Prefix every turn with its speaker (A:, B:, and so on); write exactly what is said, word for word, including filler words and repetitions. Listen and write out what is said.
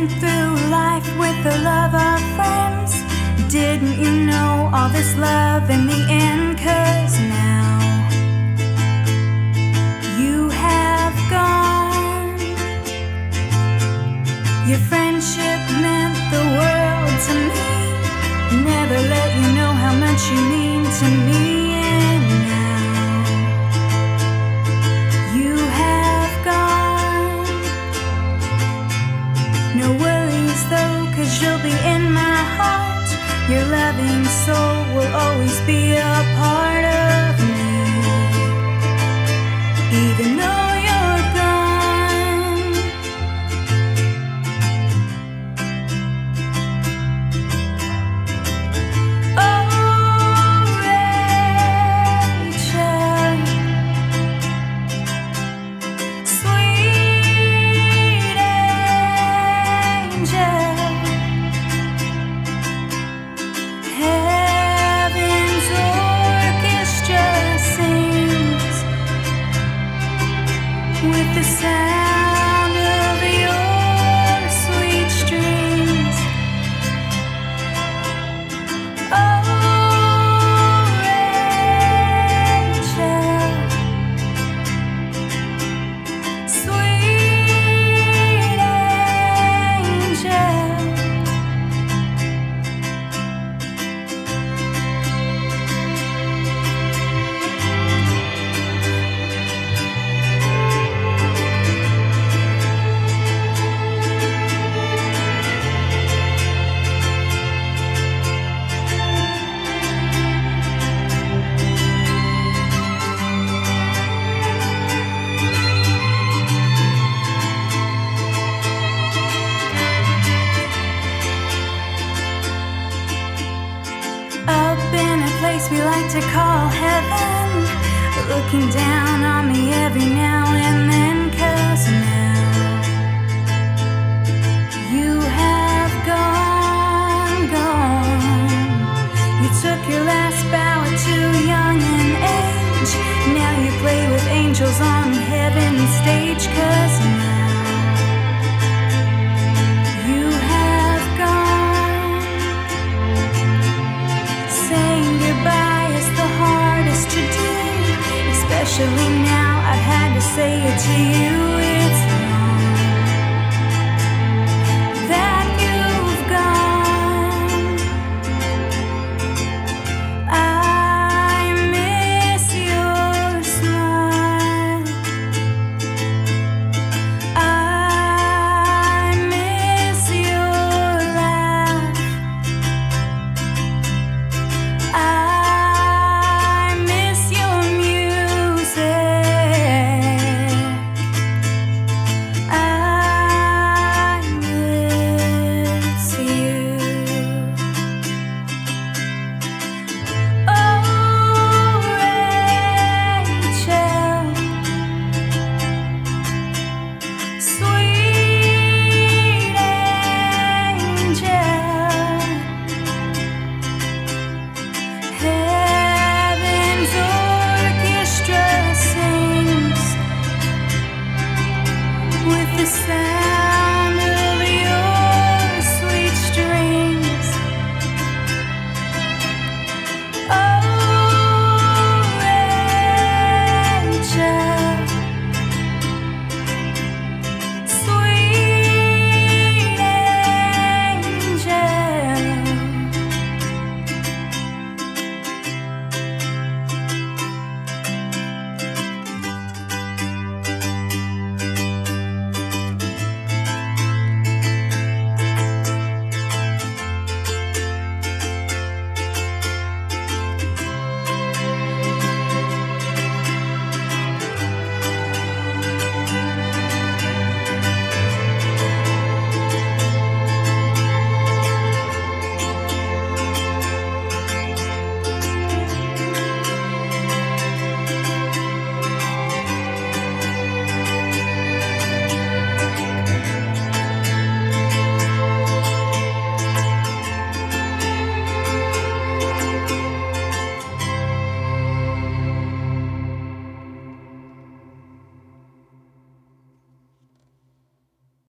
A: went through life with the love of friends. Didn't you know all this love in the end? 'Cause now you have gone. Your friendship meant the world to me. Never let you know how much you mean to me. And now you have gone. No worries though, 'cause you'll be in my heart. Your loving soul will always be a part of me, even though you're gone. Oh, Rachel, sweet angel. Heaven's orchestra sings with the sound of your sweet strings. Oh, Rachel, sweet angel. Up in a place we like to call heaven, looking down on me every now and then. 'Cause now you have gone, gone. You took your last bow at too young an age. Now you play with angels on heaven's stage. 'Cause